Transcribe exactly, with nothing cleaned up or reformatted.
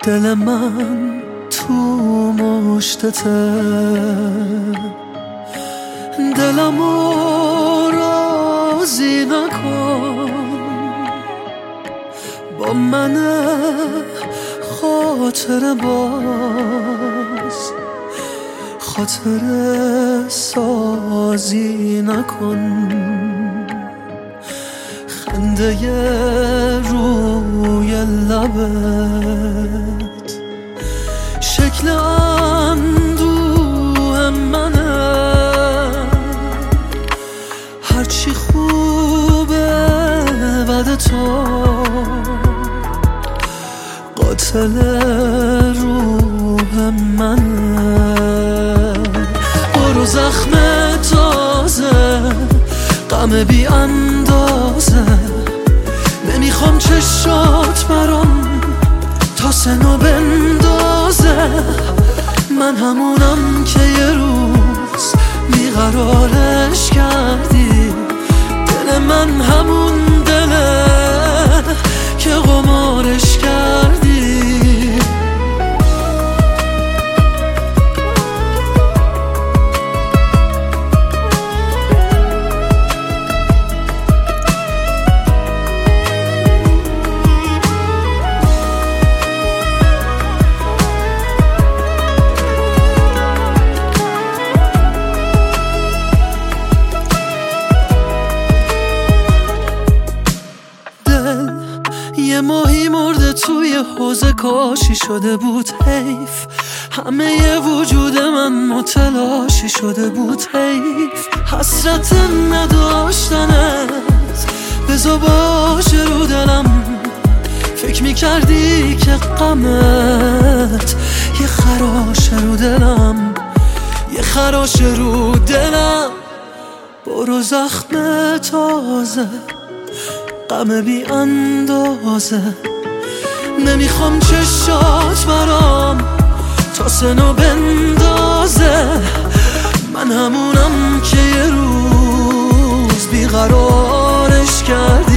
دل من تو مشتته، دلمو راضی نکن با من خاطر باز، خاطر سازی نکن. خنده روی لبت شکل اندوه منه، هرچی خوبه بعد تو قاتل روح منه. برو زخم تازه، غم بی اندازه، نمیخوام چشات برام تا سنو بندازه. من همونم که یه روز بیقرارش کردی، دل من همون دله که قمارش کردی. یه ماهی مرده توی حوض کاشی شده بود حیف، همه یه وجود من متلاشی شده بود حیف. حسرت نداشتنت بذار باشه رو دلم، فکر میکردی که غمت یه خراشه رو دلم، یه خراشه رو دلم. برو زخم تازه، غم بی اندازه، نمیخوام چشات برام تا سنو بندازه. من همونم که یه روز بیقرارش کرد